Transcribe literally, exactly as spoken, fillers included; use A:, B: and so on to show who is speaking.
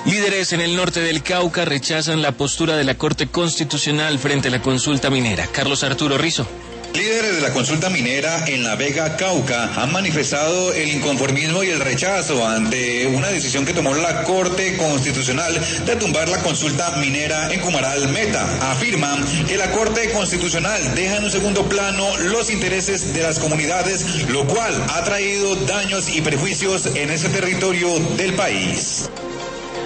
A: Líderes en el norte del Cauca rechazan la postura de la Corte Constitucional frente a la consulta minera. Carlos Arturo Rizo.
B: Líderes de la consulta minera en La Vega, Cauca, han manifestado el inconformismo y el rechazo ante una decisión que tomó la Corte Constitucional de tumbar la consulta minera en Cumaral, Meta. Afirman que la Corte Constitucional deja en un segundo plano los intereses de las comunidades, lo cual ha traído daños y perjuicios en ese territorio del país.